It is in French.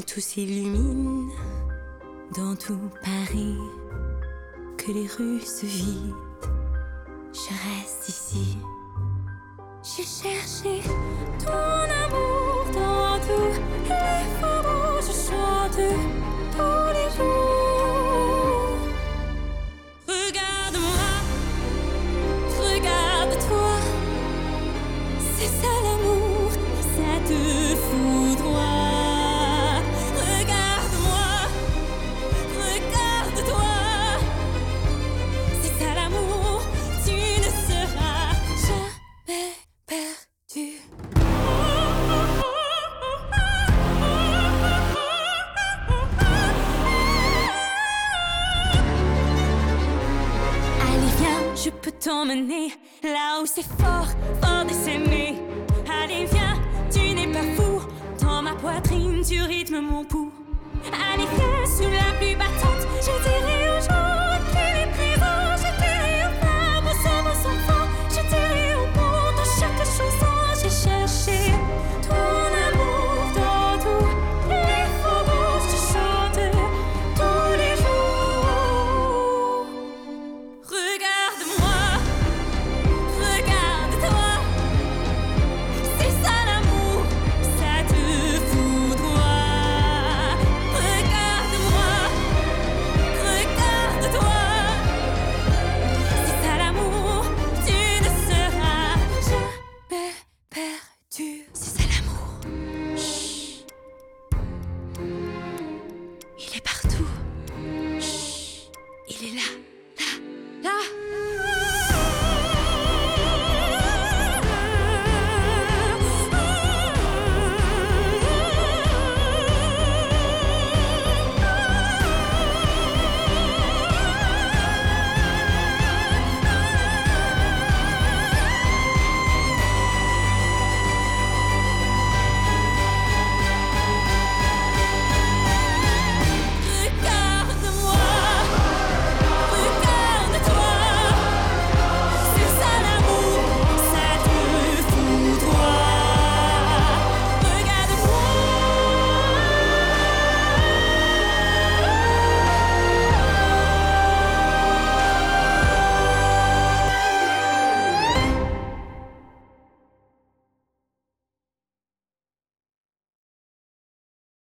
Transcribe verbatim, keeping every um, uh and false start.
tout s'illumine dans tout Paris, que les rues se vident, je reste ici. J'ai cherché ton amour dans tous les faubourgs, je chante tous les jours. Regarde-moi, regarde-toi, c'est ça l'amour, ça te foudroie. Regarde-moi, regarde-toi, c'est ça l'amour, tu ne seras jamais perdu. Allez viens, je peux t'emmener là où c'est fort, fort de s'aimer. Allez viens, tu n'es pas fou, dans ma poitrine tu rythmes mon pouls. Allez viens sur